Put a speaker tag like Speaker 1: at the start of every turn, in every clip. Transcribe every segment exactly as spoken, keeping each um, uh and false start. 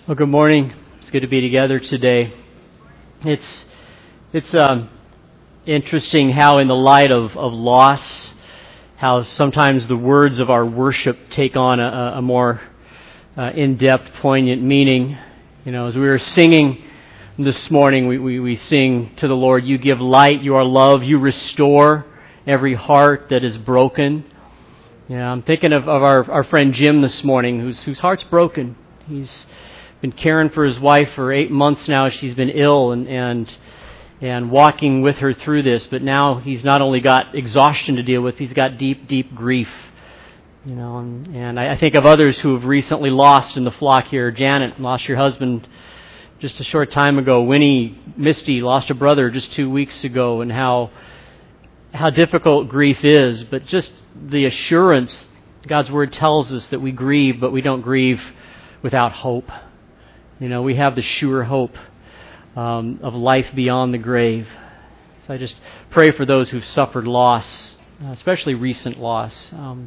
Speaker 1: Well, good morning. It's good to be together today. It's it's um, interesting how in the light of, of loss, how sometimes the words of our worship take on a, a more uh, in-depth, poignant meaning. You know, as we were singing this morning, we, we, we sing to the Lord, "You give light, you are love, you restore every heart that is broken." You know, I'm thinking of, of our, our friend Jim this morning, whose whose heart's broken. He's been caring for his wife for eight months now. She's been ill and, and and walking with her through this. But now he's not only got exhaustion to deal with, he's got deep, deep grief. You know, and, and I, I think of others who have recently lost in the flock here. Janet lost her husband just a short time ago. Winnie, Misty lost a brother just two weeks ago, and how how difficult grief is. But just the assurance, God's Word tells us that we grieve, but we don't grieve without hope. You know, we have the sure hope um, of life beyond the grave. So I just pray for those who've suffered loss, especially recent loss. Um,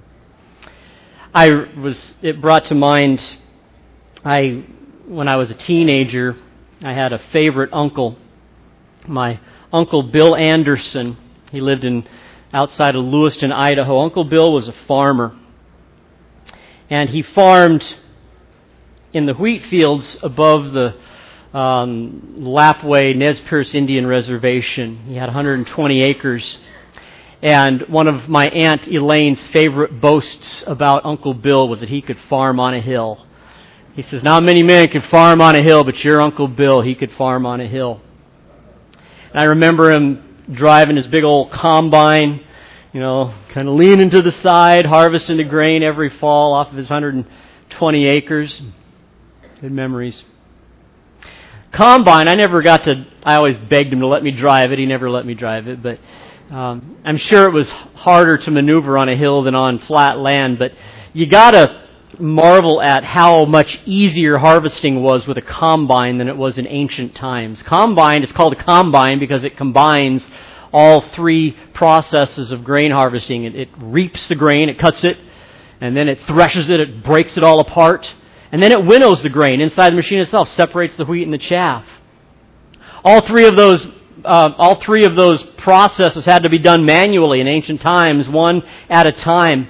Speaker 1: I was. It brought to mind. I, when I was a teenager, I had a favorite uncle. My uncle Bill Anderson. He lived in outside of Lewiston, Idaho. Uncle Bill was a farmer, and he farmed in the wheat fields above the um, Lapway Nez Perce Indian Reservation. He had one hundred twenty acres. And one of my Aunt Elaine's favorite boasts about Uncle Bill was that he could farm on a hill. He says, "Not many men can farm on a hill, but your Uncle Bill, he could farm on a hill." And I remember him driving his big old combine, you know, kind of leaning to the side, harvesting the grain every fall off of his one hundred twenty acres. Good memories. Combine, I never got to, I always begged him to let me drive it. He never let me drive it, but um, I'm sure it was harder to maneuver on a hill than on flat land. But you got to marvel at how much easier harvesting was with a combine than it was in ancient times. Combine is called a combine because it combines all three processes of grain harvesting. It, it reaps the grain, it cuts it, and then it threshes it, it breaks it all apart. And then it winnows the grain inside the machine itself, separates the wheat and the chaff. All three of those, uh, all three of those processes had to be done manually in ancient times, one at a time.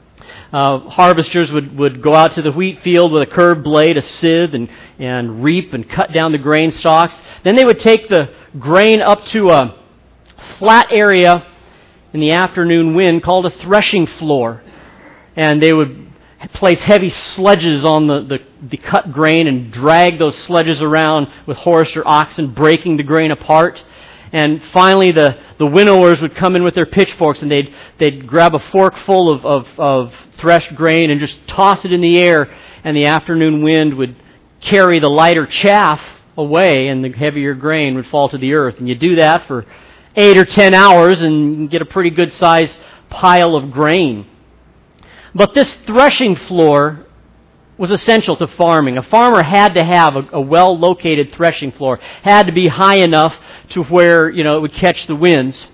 Speaker 1: Uh, harvesters would, would go out to the wheat field with a curved blade, a sieve, and, and reap and cut down the grain stalks. Then they would take the grain up to a flat area in the afternoon wind called a threshing floor, and they would place heavy sledges on the, the, the cut grain and drag those sledges around with horse or oxen, breaking the grain apart. And finally the, the winnowers would come in with their pitchforks, and they'd they'd grab a fork full of, of, of threshed grain and just toss it in the air, and the afternoon wind would carry the lighter chaff away, and the heavier grain would fall to the earth. And you do that for eight or ten hours and you get a pretty good sized pile of grain. But this threshing floor was essential to farming. A farmer had to have a, a well-located threshing floor. Had to be high enough to where, you know, it would catch the winds.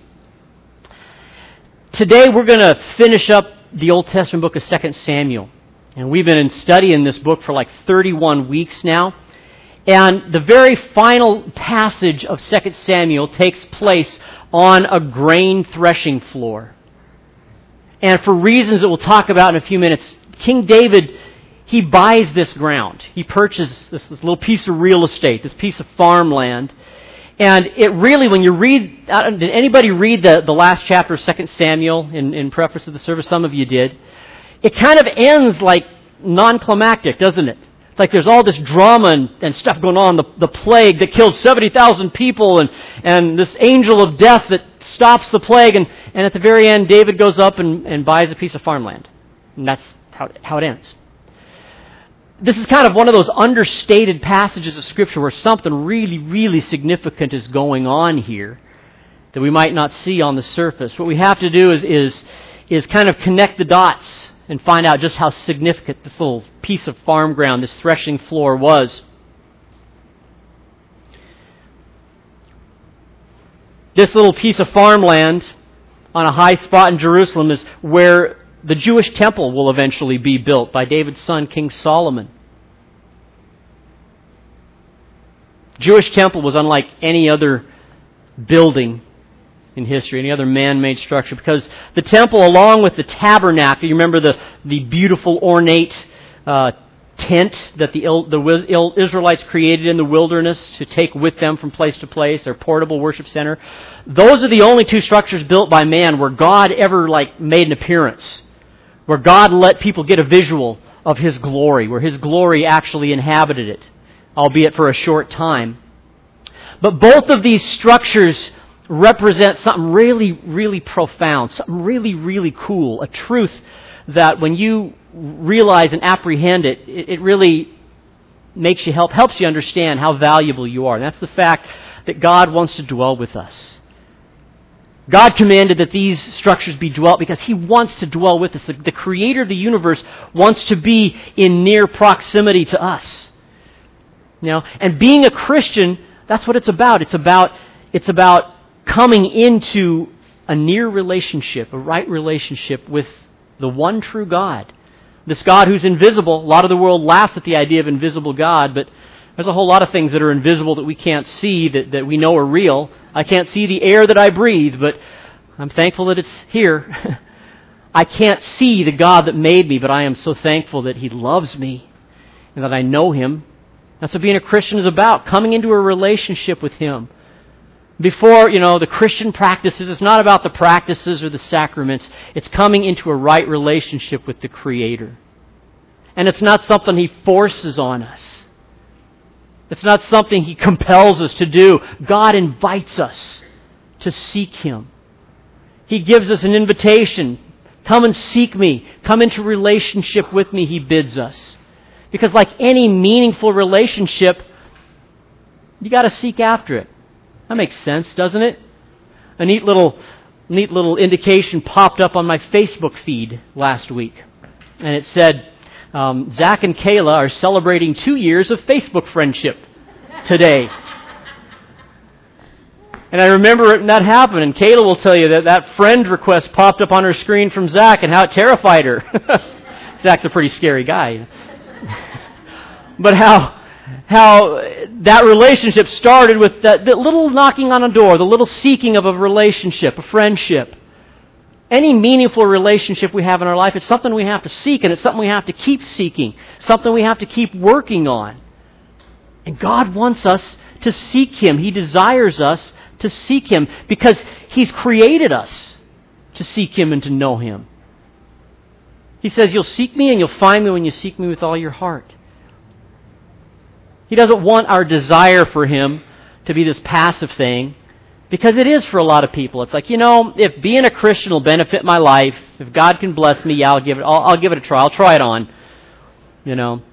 Speaker 1: Today we're going to finish up the Old Testament book of Second Samuel. And we've been studying this book for like thirty-one weeks now. And the very final passage of Second Samuel takes place on a grain threshing floor. And for reasons that we'll talk about in a few minutes, King David, he buys this ground. He purchases this, this little piece of real estate, this piece of farmland. And it really, when you read, did anybody read the, the last chapter of Second Samuel in, in preface to the service? Some of you did. It kind of ends like non-climactic, doesn't it? It's like there's all this drama and, and stuff going on, the, the plague that killed seventy thousand people, and, and this angel of death that stops the plague, and, and at the very end, David goes up and, and buys a piece of farmland. And that's how, how it ends. This is kind of one of those understated passages of Scripture where something really, really significant is going on here that we might not see on the surface. What we have to do is, is, is kind of connect the dots and find out just how significant this little piece of farm ground, this threshing floor, was. This little piece of farmland on a high spot in Jerusalem is where the Jewish temple will eventually be built by David's son, King Solomon. Jewish temple was unlike any other building in history, any other man-made structure, because the temple, along with the tabernacle, you remember the, the beautiful ornate uh, tent that the, the Israelites created in the wilderness to take with them from place to place, their portable worship center. Those are the only two structures built by man where God ever like made an appearance, where God let people get a visual of His glory, where His glory actually inhabited it, albeit for a short time. But both of these structures represent something really, really profound, something really, really cool, a truth that when you realize and apprehend it, it, it really makes you help, helps you understand how valuable you are. And that's the fact that God wants to dwell with us. God commanded that these structures be dwelt because He wants to dwell with us. The, the Creator of the universe wants to be in near proximity to us. You know, and being a Christian, that's what it's about. It's about it's about coming into a near relationship, a right relationship with the one true God. This God who's invisible. A lot of the world laughs at the idea of invisible God, but there's a whole lot of things that are invisible that we can't see, that, that we know are real. I can't see the air that I breathe, but I'm thankful that it's here. I can't see the God that made me, but I am so thankful that He loves me and that I know Him. That's what being a Christian is about, coming into a relationship with Him. Before, you know, the Christian practices, it's not about the practices or the sacraments. It's coming into a right relationship with the Creator. And it's not something He forces on us. It's not something He compels us to do. God invites us to seek Him. He gives us an invitation. Come and seek me. Come into relationship with me, He bids us. Because like any meaningful relationship, you got to seek after it. That makes sense, doesn't it? A neat little, neat little indication popped up on my Facebook feed last week. And it said, um, Zach and Kayla are celebrating two years of Facebook friendship today. And I remember that happened, and Kayla will tell you that that friend request popped up on her screen from Zach and how it terrified her. Zach's a pretty scary guy. But how how that relationship started with that, that little knocking on a door, the little seeking of a relationship, a friendship. Any meaningful relationship we have in our life, it's something we have to seek, and it's something we have to keep seeking, something we have to keep working on. And God wants us to seek Him. He desires us to seek Him because He's created us to seek Him and to know Him. He says, you'll seek me and you'll find me when you seek me with all your heart. He doesn't want our desire for Him to be this passive thing, because it is for a lot of people. It's like, you know, if being a Christian will benefit my life, if God can bless me, yeah, I'll give it. I'll, I'll give it a try. I'll try it on. You know,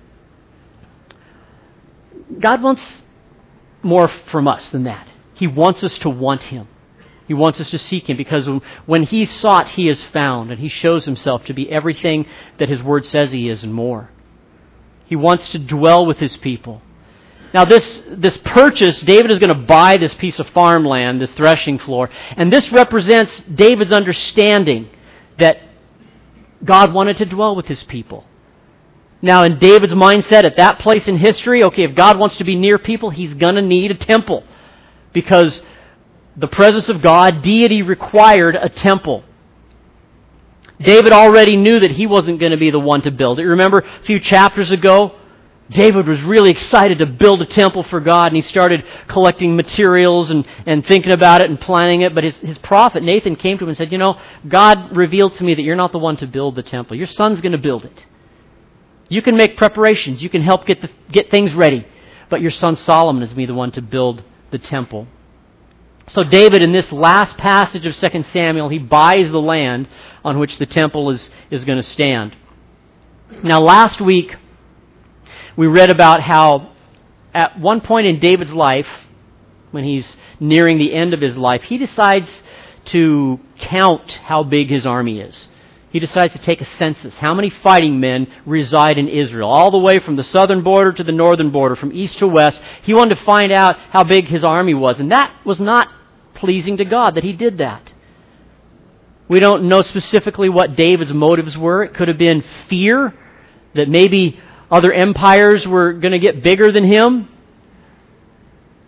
Speaker 1: God wants more from us than that. He wants us to want Him. He wants us to seek Him, because when He sought, He is found, and He shows Himself to be everything that His Word says He is and more. He wants to dwell with His people. Now this, this purchase, David is going to buy this piece of farmland, this threshing floor, and this represents David's understanding that God wanted to dwell with His people. Now in David's mindset at that place in history, okay, if God wants to be near people, He's going to need a temple, because the presence of God, deity, required a temple. David already knew that he wasn't going to be the one to build it. Remember a few chapters ago, David was really excited to build a temple for God, and he started collecting materials and, and thinking about it and planning it. But his, his prophet, Nathan, came to him and said, you know, God revealed to me that you're not the one to build the temple. Your son's going to build it. You can make preparations. You can help get the, get things ready. But your son Solomon is going to be the one to build the temple. So David, in this last passage of Second Samuel, he buys the land on which the temple is, is going to stand. Now last week, we read about how at one point in David's life, when he's nearing the end of his life, he decides to count how big his army is. He decides to take a census. How many fighting men reside in Israel? All the way from the southern border to the northern border, from east to west. He wanted to find out how big his army was. And that was not pleasing to God that he did that. We don't know specifically what David's motives were. It could have been fear, that maybe other empires were going to get bigger than him.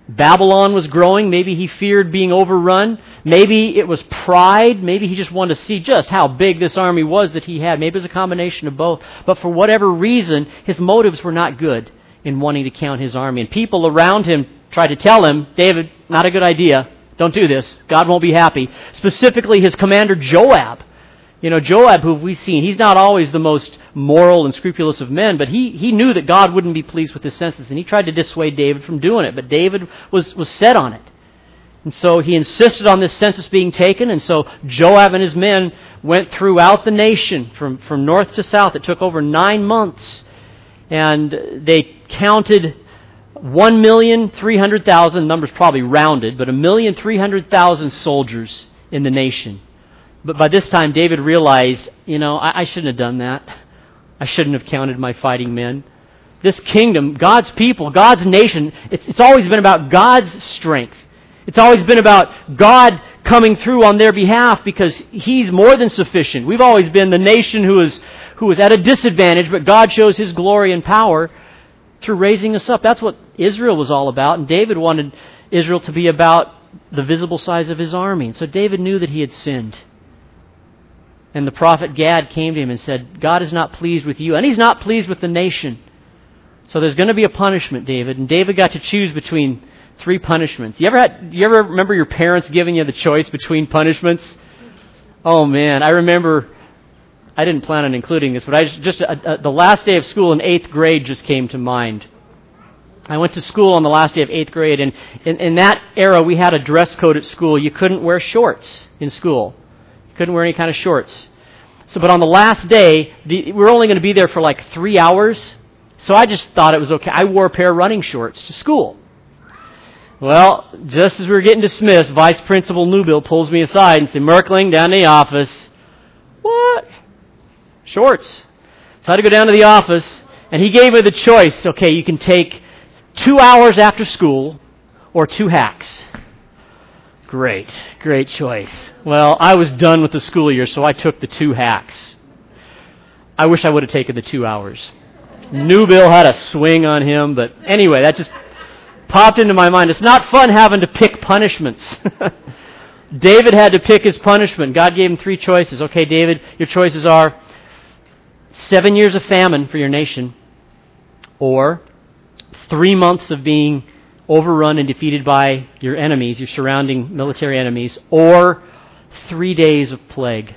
Speaker 1: Babylon was growing. Maybe he feared being overrun. Maybe it was pride. Maybe he just wanted to see just how big this army was that he had. Maybe it was a combination of both. But for whatever reason, his motives were not good in wanting to count his army. And people around him tried to tell him, David, not a good idea. Don't do this. God won't be happy. Specifically, his commander Joab. You know, Joab, who we've seen, he's not always the most moral and scrupulous of men, but he, he knew that God wouldn't be pleased with his census, and he tried to dissuade David from doing it. But David was, was set on it. And so he insisted on this census being taken, and so Joab and his men went throughout the nation from, from north to south. It took over nine months, and they counted one million three hundred thousand, numbers probably rounded, but one million three hundred thousand soldiers in the nation. But by this time, David realized, you know, I, I shouldn't have done that. I shouldn't have counted my fighting men. This kingdom, God's people, God's nation, it's, it's always been about God's strength. It's always been about God coming through on their behalf because He's more than sufficient. We've always been the nation who is, who is at a disadvantage, but God shows His glory and power through raising us up. That's what Israel was all about, and David wanted Israel to be about the visible size of his army. And so David knew that he had sinned. And the prophet Gad came to him and said, God is not pleased with you, and He's not pleased with the nation. So there's going to be a punishment, David. And David got to choose between three punishments. You ever had? You ever remember your parents giving you the choice between punishments? Oh man, I remember. I didn't plan on including this, but I just, just uh, uh, the last day of school in eighth grade just came to mind. I went to school on the last day of eighth grade, and in, in that era we had a dress code at school. You couldn't wear shorts in school. Couldn't wear any kind of shorts. So, but on the last day, the, we were only going to be there for like three hours. So I just thought it was okay. I wore a pair of running shorts to school. Well, just as we were getting dismissed, Vice Principal Newbill pulls me aside and said, Merkling, down to the office. What? Shorts. So I had to go down to the office, and he gave me the choice. Okay, you can take two hours after school or two hacks. Great, great choice. Well, I was done with the school year, so I took the two hacks. I wish I would have taken the two hours. Newbill had a swing on him, but anyway, that just popped into my mind. It's not fun having to pick punishments. David had to pick his punishment. God gave him three choices. Okay, David, your choices are seven years of famine for your nation, or three months of being overrun and defeated by your enemies, your surrounding military enemies, or three days of plague.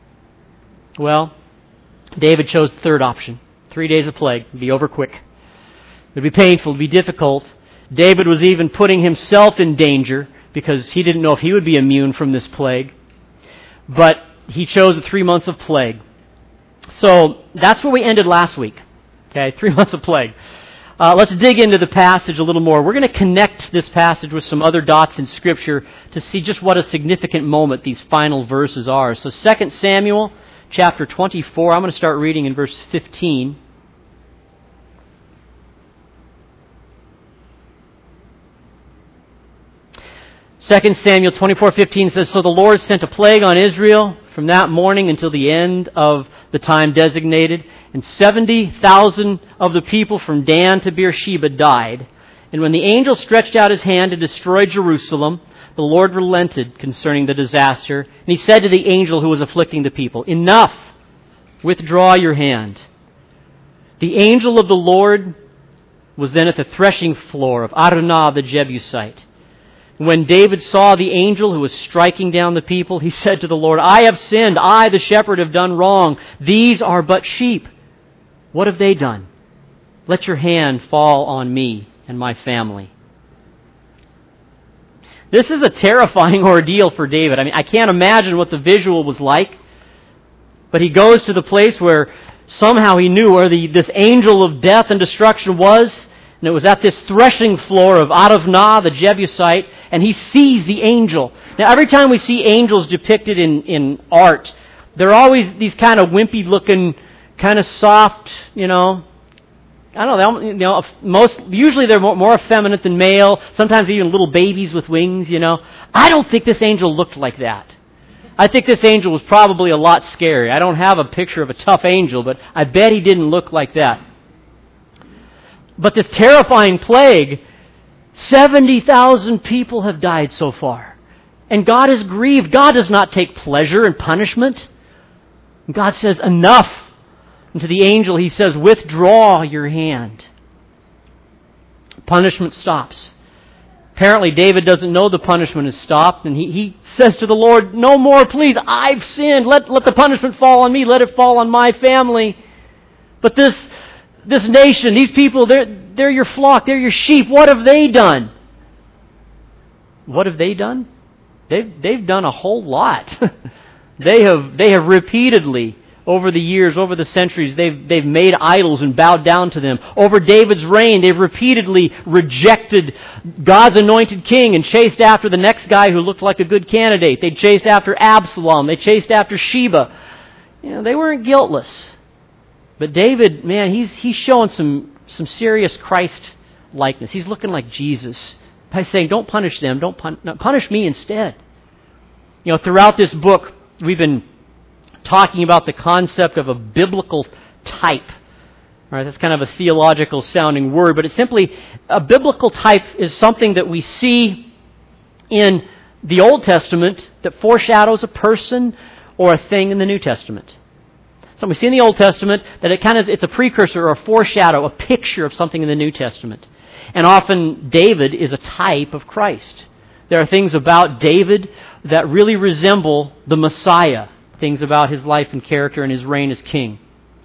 Speaker 1: Well, David chose the third option. Three days of plague. It'd be over quick. It'd be painful. It'd be difficult. David was even putting himself in danger because he didn't know if he would be immune from this plague. But he chose the three months of plague. So that's where we ended last week. Okay, three months of plague. Uh, let's dig into the passage a little more. We're going to connect this passage with some other dots in Scripture to see just what a significant moment these final verses are. So Second Samuel chapter twenty-four, I'm going to start reading in verse fifteen. Second Samuel twenty-four fifteen says, So the Lord sent a plague on Israel from that morning until the end of the time designated, and seventy thousand of the people from Dan to Beersheba died. And when the angel stretched out his hand to destroy Jerusalem, the Lord relented concerning the disaster. And He said to the angel who was afflicting the people, Enough! Withdraw your hand. The angel of the Lord was then at the threshing floor of Araunah the Jebusite. When David saw the angel who was striking down the people, he said to the Lord, I have sinned. I, the shepherd, have done wrong. These are but sheep. What have they done? Let your hand fall on me and my family. This is a terrifying ordeal for David. I mean, I can't imagine what the visual was like. But he goes to the place where somehow he knew where the, this angel of death and destruction was. And it was at this threshing floor of Araunah the Jebusite, and he sees the angel. Now, every time we see angels depicted in, in art, they're always these kind of wimpy-looking, kind of soft, you know. I don't know. You know, most usually they're more, more effeminate than male. Sometimes even little babies with wings. You know. I don't think this angel looked like that. I think this angel was probably a lot scary. I don't have a picture of a tough angel, but I bet he didn't look like that. But this terrifying plague seventy thousand people have died so far. And God is grieved. God does not take pleasure in punishment. And God says, enough. And to the angel he says, withdraw your hand. Punishment stops. Apparently David doesn't know the punishment has stopped, and he, he says to the Lord, no more, please, I've sinned. Let, let the punishment fall on me. Let it fall on my family. But this this nation, these people, they're, they're your flock, they're your sheep. What have they done? What have they done? They've, they've done a whole lot. they have they have repeatedly, over the years, over the centuries, they've they've made idols and bowed down to them. Over David's reign, they've repeatedly rejected God's anointed king and chased after the next guy who looked like a good candidate. They chased after Absalom. They chased after Sheba. You know, they weren't guiltless. But David, man, he's he's showing some some serious Christ likeness. He's looking like Jesus by saying, "Don't punish them. Don't pun- no, punish me instead." You know, throughout this book, we've been talking about the concept of a biblical type. All right, that's kind of a theological sounding word, but it's simply a biblical type is something that we see in the Old Testament that foreshadows a person or a thing in the New Testament. So we see in the Old Testament that it kind of it's a precursor or a foreshadow, a picture of something in the New Testament. And often David is a type of Christ. There are things about David that really resemble the Messiah, things about his life and character and his reign as king.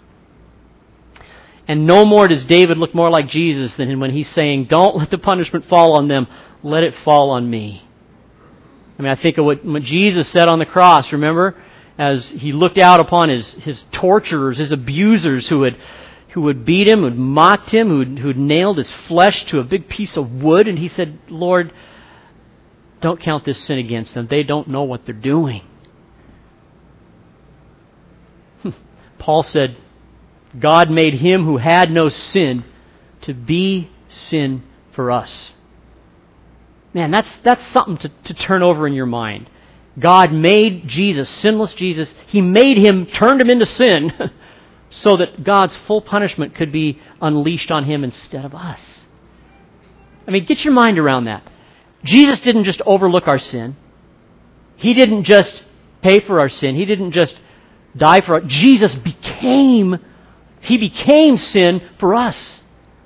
Speaker 1: And no more does David look more like Jesus than when he's saying, don't let the punishment fall on them, let it fall on me. I mean, I think of what, what Jesus said on the cross, remember? As he looked out upon his, his torturers, his abusers who had who had beat him, who had mocked him, who had, who had nailed his flesh to a big piece of wood, and he said, Lord, don't count this sin against them. They don't know what they're doing. Paul said, God made him who had no sin to be sin for us. Man, that's that's something to, to turn over in your mind. God made Jesus, sinless Jesus, He made Him, turned Him into sin so that God's full punishment could be unleashed on Him instead of us. I mean, get your mind around that. Jesus didn't just overlook our sin. He didn't just pay for our sin. He didn't just die for us. Jesus became, He became sin for us.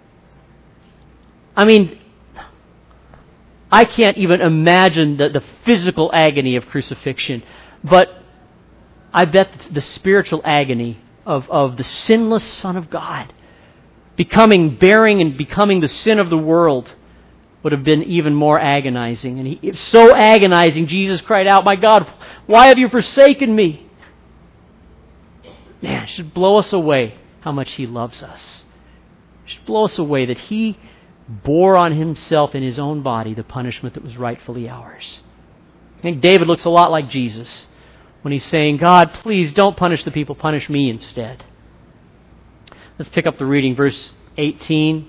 Speaker 1: I mean, I can't even imagine the, the physical agony of crucifixion, but I bet the spiritual agony of, of the sinless Son of God becoming, bearing and becoming the sin of the world would have been even more agonizing. And he, it's so agonizing, Jesus cried out, my God, why have you forsaken me? Man, it should blow us away how much He loves us. It should blow us away that He bore on Himself in His own body the punishment that was rightfully ours. I think David looks a lot like Jesus when he's saying, God, please don't punish the people, punish me instead. Let's pick up the reading, verse eighteen.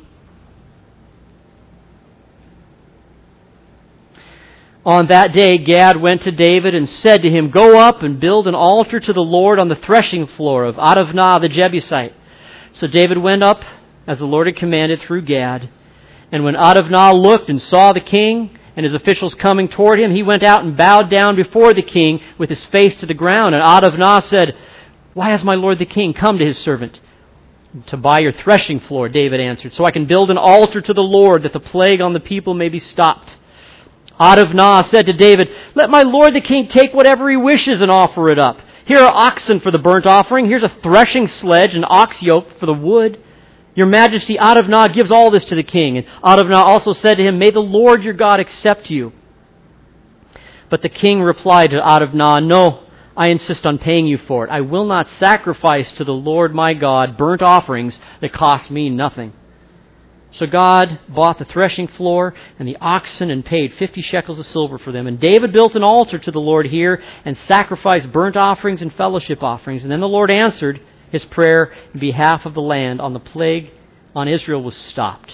Speaker 1: On that day, Gad went to David and said to him, go up and build an altar to the Lord on the threshing floor of Adavnah the Jebusite. So David went up, as the Lord had commanded, through Gad. And when Adavnah looked and saw the king and his officials coming toward him, he went out and bowed down before the king with his face to the ground. And Adavnah said, why has my lord the king come to his servant? To buy your threshing floor, David answered, so I can build an altar to the Lord, that the plague on the people may be stopped. Adavnah said to David, let my lord the king take whatever he wishes and offer it up. Here are oxen for the burnt offering. Here's a threshing sledge and ox yoke for the wood. Your majesty, Adavnah gives all this to the king. And Adavnah also said to him, may the Lord your God accept you. But the king replied to Adavnah, no, I insist on paying you for it. I will not sacrifice to the Lord my God burnt offerings that cost me nothing. So God bought the threshing floor and the oxen and paid fifty shekels of silver for them. And David built an altar to the Lord here and sacrificed burnt offerings and fellowship offerings. And then the Lord answered his prayer in behalf of the land. On the plague on Israel was stopped.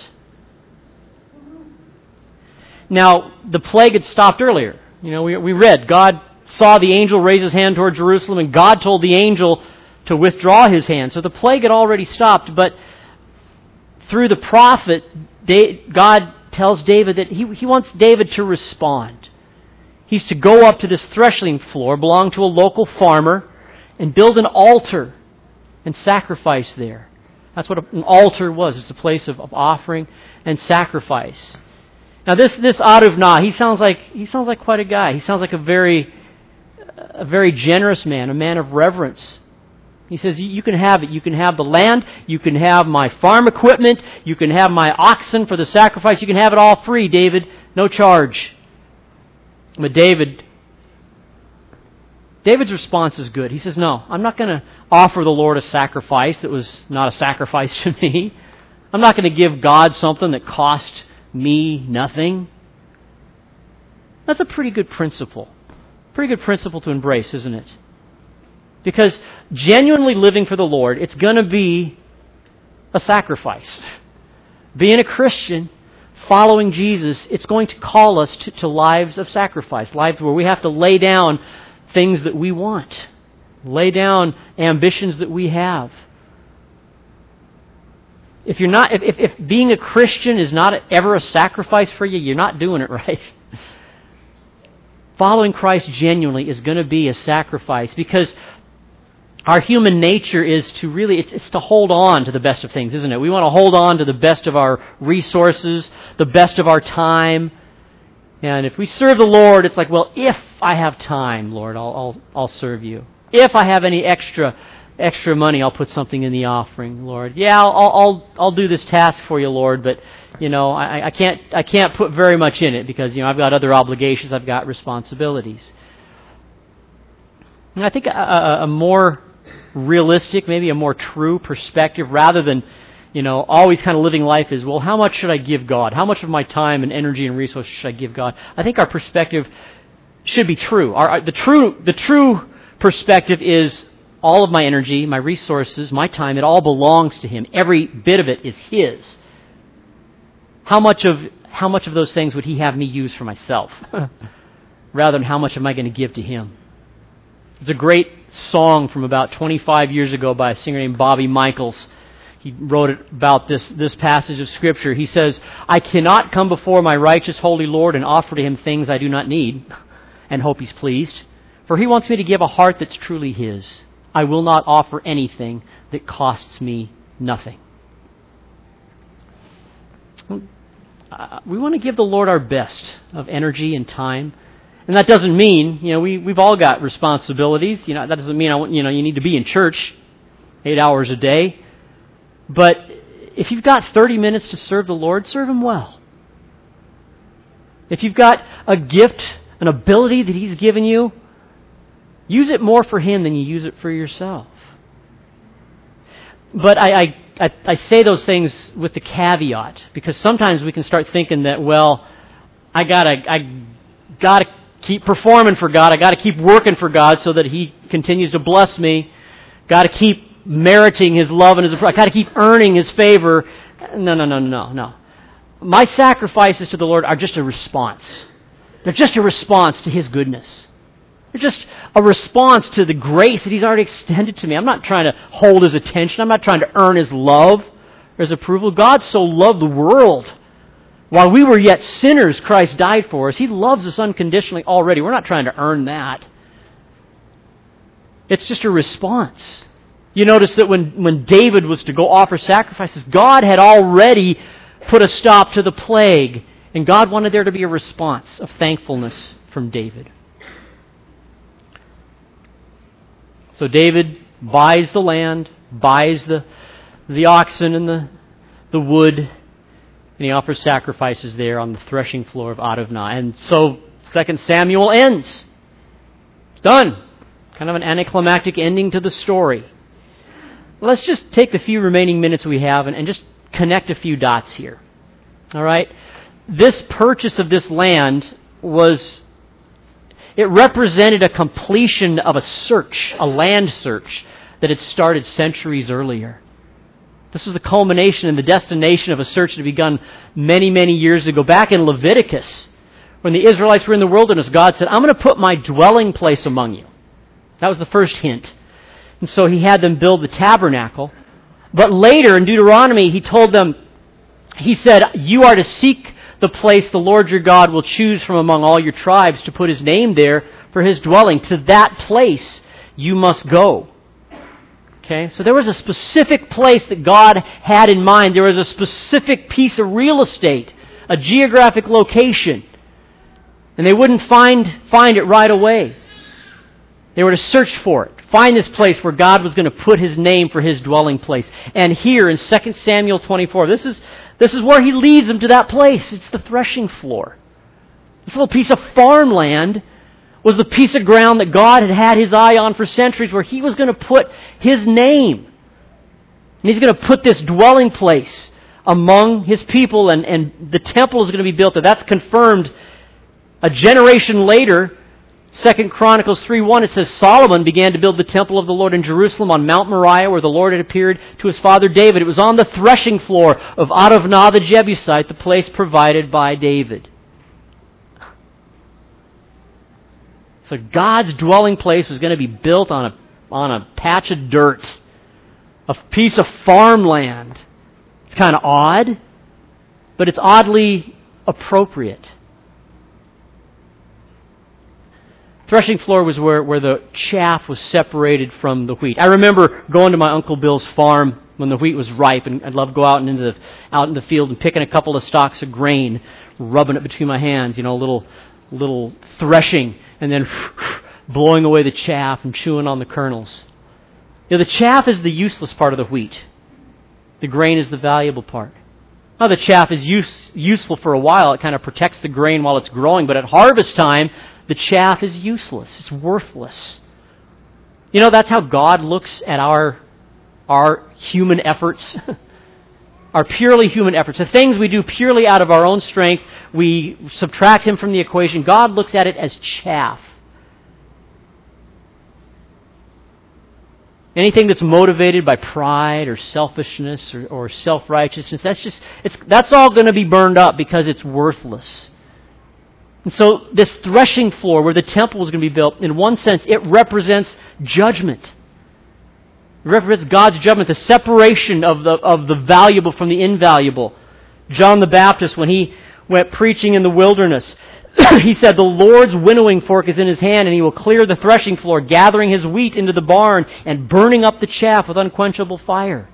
Speaker 1: Now, the plague had stopped earlier. You know, we, we read, God saw the angel raise his hand toward Jerusalem, and God told the angel to withdraw his hand. So the plague had already stopped, but through the prophet, God tells David that he, he wants David to respond. He's to go up to this threshing floor, belong to a local farmer, and build an altar and sacrifice there. That's what an altar was. It's a place of, of offering and sacrifice. Now this this Adovna, he sounds like he sounds like quite a guy. He sounds like a very a very generous man, a man of reverence. He says, you can have it. You can have the land. You can have my farm equipment. You can have my oxen for the sacrifice. You can have it all free, David. No charge. But David, David's response is good. He says, no, I'm not going to offer the Lord a sacrifice that was not a sacrifice to me. I'm not going to give God something that cost me nothing. That's a pretty good principle. Pretty good principle to embrace, isn't it? Because genuinely living for the Lord, it's going to be a sacrifice. Being a Christian, following Jesus, it's going to call us to, to lives of sacrifice, lives where we have to lay down things that we want, lay down ambitions that we have. If you're not, if, if, if being a Christian is not ever a sacrifice for you, you're not doing it right. Following Christ genuinely is going to be a sacrifice because our human nature is to really, it's, it's to hold on to the best of things, isn't it? We want to hold on to the best of our resources, the best of our time. And if we serve the Lord, it's like, well, if I have time, Lord, I'll I'll, I'll serve you. If I have any extra extra money, I'll put something in the offering, Lord. Yeah, I'll I'll I'll do this task for you, Lord, but you know, I, I can't I can't put very much in it because, you know, I've got other obligations, I've got responsibilities. And I think a, a, a more realistic, maybe a more true perspective, rather than, you know, always kind of living life is, well, how much should I give God? How much of my time and energy and resources should I give God? I think our perspective should be true. Our, the true, the true perspective is all of my energy, my resources, my time, it all belongs to Him. Every bit of it is His. How much of how much of those things would He have me use for myself, rather than how much am I going to give to Him? It's a great song from about twenty-five years ago by a singer named Bobby Michaels. He wrote it about this, this passage of Scripture. He says, I cannot come before my righteous holy Lord and offer to Him things I do not need and hope He's pleased. For He wants me to give a heart that's truly His. I will not offer anything that costs me nothing. Uh, we want to give the Lord our best of energy and time. And that doesn't mean, you know, we, we've all got responsibilities. You know, that doesn't mean, I want, you know, you need to be in church eight hours a day. But if you've got thirty minutes to serve the Lord, serve Him well. If you've got a gift, an ability that He's given you, use it more for Him than you use it for yourself. But I, I, I, I say those things with the caveat, because sometimes we can start thinking that, well, I gotta, I gotta keep performing for God. I got to keep working for God so that He continues to bless me. Got to keep meriting His love and His. I got to keep earning His favor. No, no, no, no, no. My sacrifices to the Lord are just a response. They're just a response to His goodness. They're just a response to the grace that He's already extended to me. I'm not trying to hold His attention. I'm not trying to earn His love or His approval. God so loved the world. While we were yet sinners, Christ died for us. He loves us unconditionally already. We're not trying to earn that. It's just a response. You notice that when, when David was to go offer sacrifices, God had already put a stop to the plague. And God wanted there to be a response of thankfulness from David. So David buys the land, buys the, the oxen and the, the wood, and he offers sacrifices there on the threshing floor of Adovna. And so Second Samuel ends. It's done. Kind of an anticlimactic ending to the story. Let's just take the few remaining minutes we have and, and just connect a few dots here. All right? This purchase of this land was, it represented a completion of a search, a land search that had started centuries earlier. This was the culmination and the destination of a search that had begun many, many years ago. Back in Leviticus, when the Israelites were in the wilderness, God said, I'm going to put my dwelling place among you. That was the first hint. And so He had them build the tabernacle. But later in Deuteronomy, He told them, He said, you are to seek the place the Lord your God will choose from among all your tribes to put His name there for His dwelling. To that place you must go. Okay, so there was a specific place that God had in mind. There was a specific piece of real estate, a geographic location. And they wouldn't find, find it right away. They were to search for it. Find this place where God was going to put His name for His dwelling place. And here in Second Samuel twenty-four, this is, this is where He leads them to that place. It's the threshing floor. This little piece of farmland was the piece of ground that God had had His eye on for centuries, where He was going to put His name. And He's going to put this dwelling place among His people, and, and the temple is going to be built there. That's confirmed a generation later. Second Chronicles three one, it says, Solomon began to build the temple of the Lord in Jerusalem on Mount Moriah, where the Lord had appeared to his father David. It was on the threshing floor of Adovnah the Jebusite, the place provided by David. So God's dwelling place was going to be built on a, on a patch of dirt, a piece of farmland. It's kind of odd, but it's oddly appropriate. Threshing floor was where, where the chaff was separated from the wheat. I remember going to my Uncle Bill's farm when the wheat was ripe, and I'd love to go out and into the, out in the field and picking a couple of stalks of grain, rubbing it between my hands, you know, a little, little threshing, and then blowing away the chaff and chewing on the kernels. You know, the chaff is the useless part of the wheat. The grain is the valuable part. Now, the chaff is use, useful for a while. It kind of protects the grain while it's growing, but at harvest time, the chaff is useless. It's worthless. You know, that's how God looks at our, our human efforts. Our purely human efforts. The things we do purely out of our own strength, we subtract Him from the equation. God looks at it as chaff. Anything that's motivated by pride or selfishness or, or self-righteousness, that's just, it's, that's all going to be burned up because it's worthless. And so this threshing floor where the temple was going to be built, in one sense, it represents judgment. It represents God's judgment, the separation of the, of the valuable from the invaluable. John the Baptist, when he went preaching in the wilderness, he said, the Lord's winnowing fork is in His hand, and He will clear the threshing floor, gathering His wheat into the barn and burning up the chaff with unquenchable fire.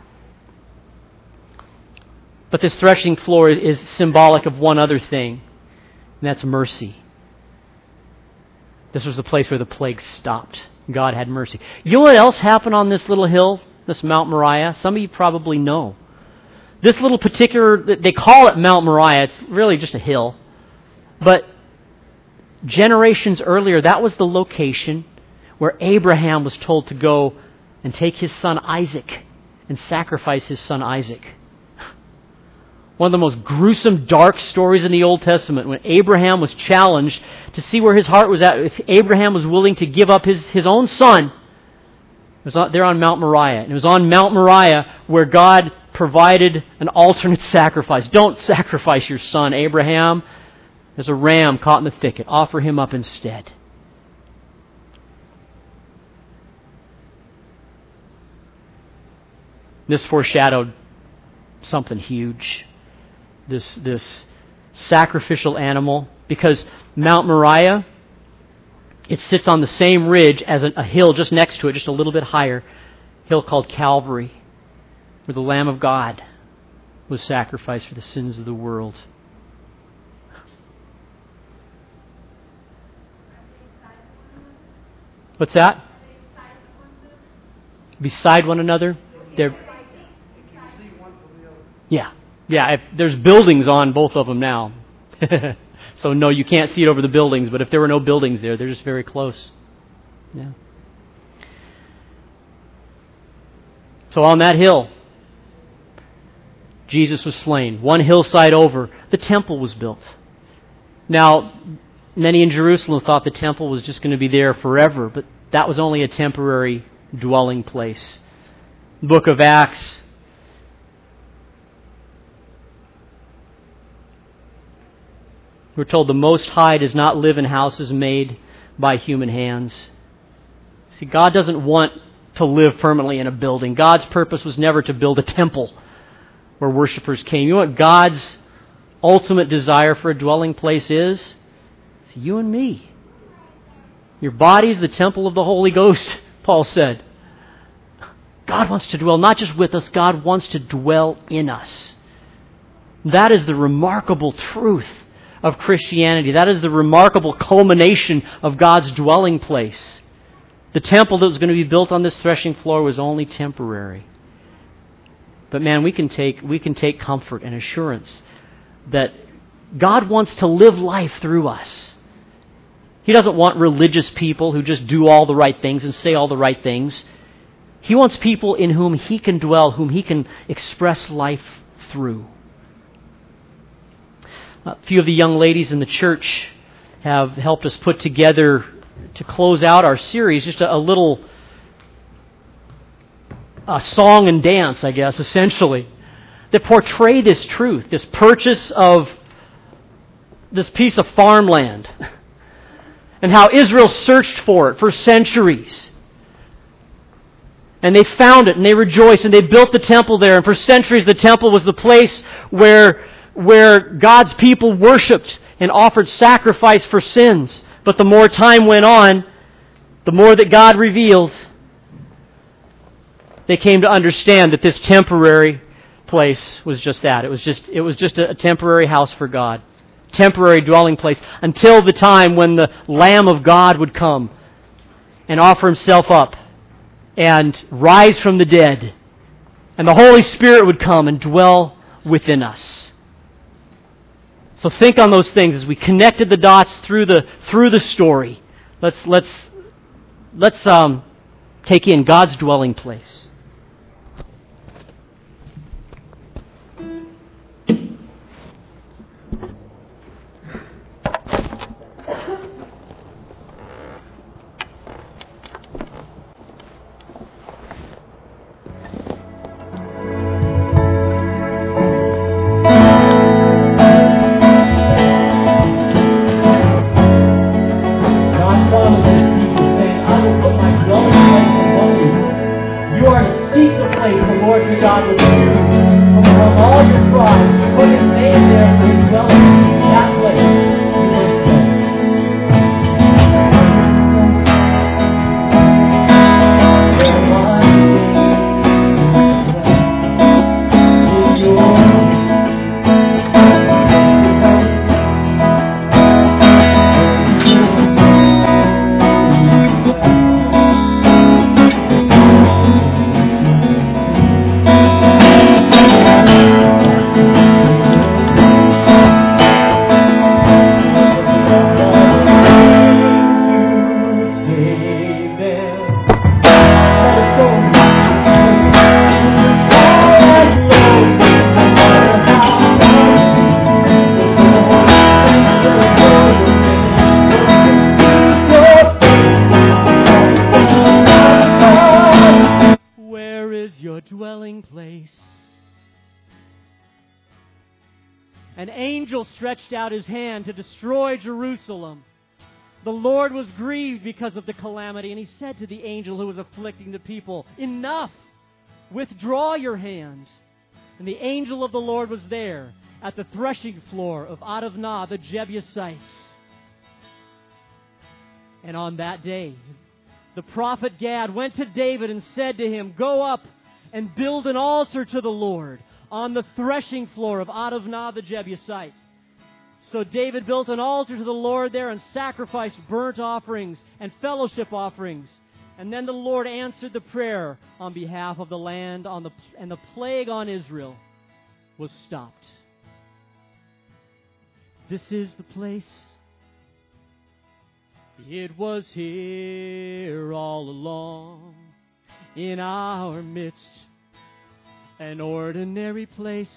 Speaker 1: But this threshing floor is symbolic of one other thing. And that's mercy. This was the place where the plague stopped. God had mercy. You know what else happened on this little hill, this Mount Moriah? Some of you probably know. This little particular, they call it Mount Moriah. It's really just a hill. But generations earlier, that was the location where Abraham was told to go and take his son Isaac and sacrifice his son Isaac. One of the most gruesome, dark stories in the Old Testament, when Abraham was challenged to see where his heart was at, if Abraham was willing to give up his, his own son. It was on, there on Mount Moriah. And it was on Mount Moriah where God provided an alternate sacrifice. Don't sacrifice your son, Abraham. There's a ram caught in the thicket. Offer him up instead. This foreshadowed something huge. This this sacrificial animal, because Mount Moriah, it sits on the same ridge as a, a hill just next to it, just a little bit higher, a hill called Calvary, where the Lamb of God was sacrificed for the sins of the world. What's that? Beside one another? They're Yeah. Yeah, if there's buildings on both of them now. So no, you can't see it over the buildings, but if there were no buildings there, they're just very close. Yeah. So on that hill, Jesus was slain. One hillside over, the temple was built. Now, many in Jerusalem thought the temple was just going to be there forever, but that was only a temporary dwelling place. The book of Acts, we're told the Most High does not live in houses made by human hands. See, God doesn't want to live permanently in a building. God's purpose was never to build a temple where worshipers came. You know what God's ultimate desire for a dwelling place is? It's you and me. Your body is the temple of the Holy Ghost, Paul said. God wants to dwell not just with us, God wants to dwell in us. That is the remarkable truth of Christianity. That is the remarkable culmination of God's dwelling place. The temple that was going to be built on this threshing floor was only temporary. But man, we can take we can take comfort and assurance that God wants to live life through us. He doesn't want religious people who just do all the right things and say all the right things. He wants people in whom He can dwell, whom He can express life through. A few of the young ladies in the church have helped us put together, to close out our series, just a, a little a song and dance, I guess, essentially, that portray this truth, this purchase of this piece of farmland, and how Israel searched for it for centuries. And they found it, and they rejoiced, and they built the temple there. And for centuries, the temple was the place where, where God's people worshipped and offered sacrifice for sins. But the more time went on, the more that God revealed, they came to understand that this temporary place was just that. It was just, it was just a temporary house for God. Temporary dwelling place. Until the time when the Lamb of God would come and offer Himself up and rise from the dead, and the Holy Spirit would come and dwell within us. So think on those things as we connected the dots through the through the story. Let's let's let's um, take in God's dwelling place. Stretched out his hand to destroy Jerusalem. The Lord was grieved because of the calamity, and He said to the angel who was afflicting the people, "Enough! Withdraw your hand." And the angel of the Lord was there at the threshing floor of Adavnah the Jebusites. And on that day, the prophet Gad went to David and said to him, "Go up and build an altar to the Lord on the threshing floor of Adavnah the Jebusite." So David built an altar to the Lord there and sacrificed burnt offerings and fellowship offerings. And then the Lord answered the prayer on behalf of the land, on the, and the plague on Israel was stopped. This is the place. It was here all along, in our midst, an ordinary place,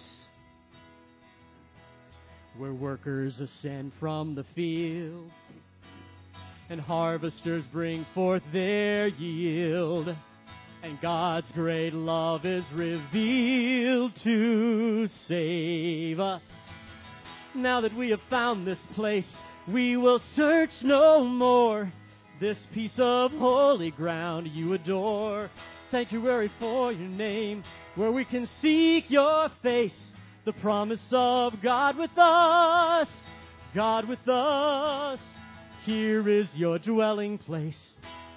Speaker 1: where workers ascend from the field and harvesters bring forth their yield, and God's great love is revealed to save us. Now that we have found this place, we will search no more. This piece of holy ground you adore, sanctuary for your name, where we can seek your face The promise of God with us, God with us, here is your dwelling place.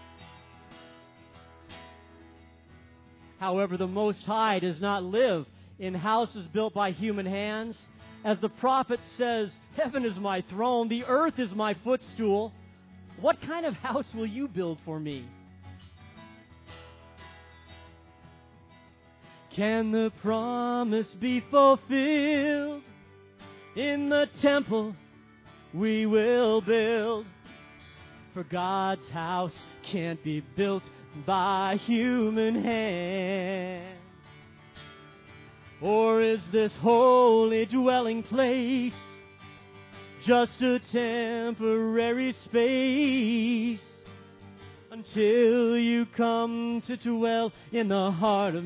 Speaker 1: However, the Most High does not live in houses built by human hands. As the prophet says, heaven is my throne, the earth is my footstool. What kind of house will you build for me? Can the promise be fulfilled? In the temple we will build. For God's house can't be built by human hand. Or is this holy dwelling place just a temporary space until you come to dwell in the heart of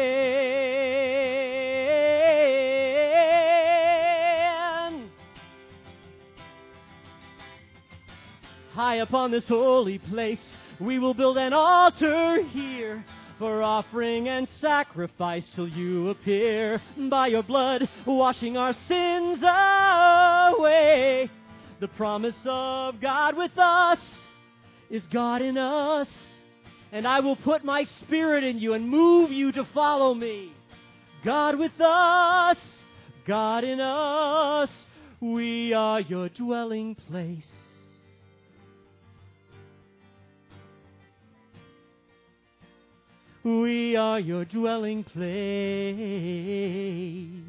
Speaker 1: man? High upon this holy place, we will build an altar here for offering and sacrifice till you appear, by your blood washing our sins away. The promise of God with us is God in us, and I will put my Spirit in you and move you to follow me. God with us, God in us, we are your dwelling place. We are your dwelling place.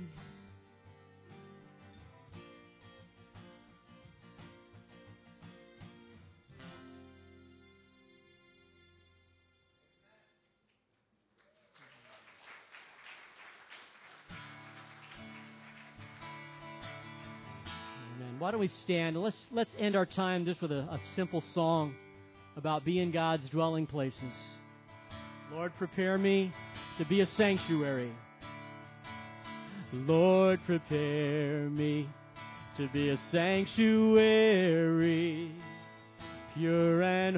Speaker 1: Amen. Why don't we stand? Let's let's end our time just with a, a simple song about being God's dwelling places. Lord, prepare me to be a sanctuary. Lord, prepare me to be a sanctuary, pure and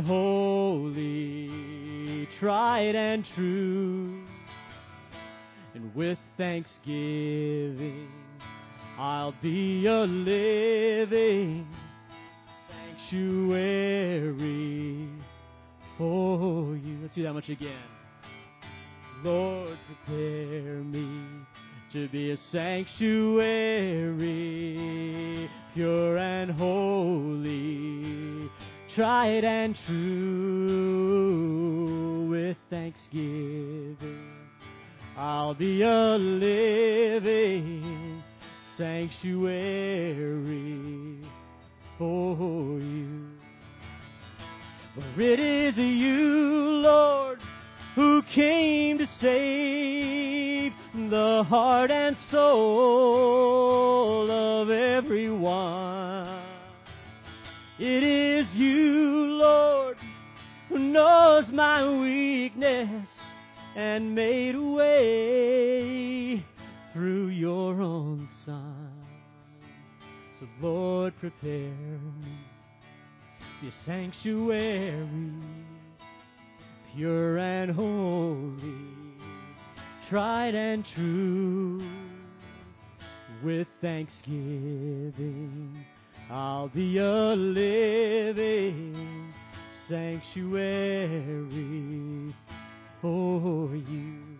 Speaker 1: holy, tried and true. And with thanksgiving, I'll be a living sanctuary for you. Let's do that much again. Lord, prepare me to be a sanctuary, pure and holy, tried and true. With thanksgiving, I'll be a living sanctuary for you. For it is you, Lord, who came to save the heart and soul of everyone. It is you, Lord, who knows my weakness and made a way through your own Son. So, Lord, prepare me your sanctuary, pure and holy, tried and true. With thanksgiving, I'll be a living sanctuary for you.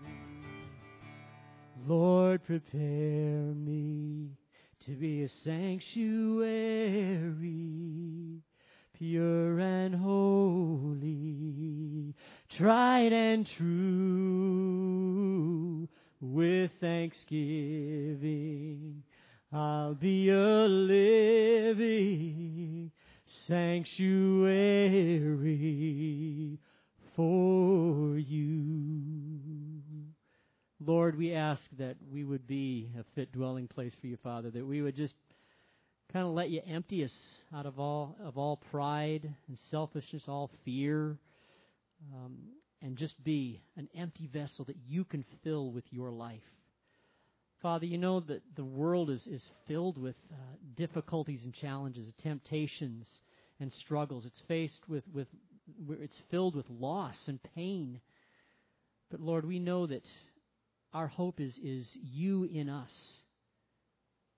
Speaker 1: Lord, prepare me to be a sanctuary, pure and holy, tried and true. With thanksgiving, I'll be a living sanctuary for you. Lord, we ask that we would be a fit dwelling place for you, Father, that we would just kind of let you empty us out of all of all pride and selfishness, all fear, um, and just be an empty vessel that you can fill with your life. Father, you know that the world is, is filled with uh, difficulties and challenges, temptations and struggles. It's faced with, with, it's filled with loss and pain. But Lord, we know that our hope is, is you in us.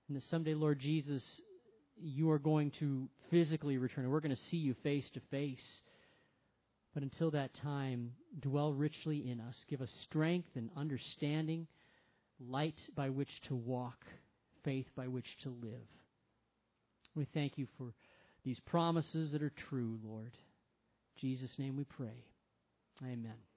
Speaker 1: And that someday, Lord Jesus, you are going to physically return, and we're going to see you face to face. But until that time, dwell richly in us. Give us strength and understanding, light by which to walk, faith by which to live. We thank you for these promises that are true, Lord. In Jesus' name we pray. Amen.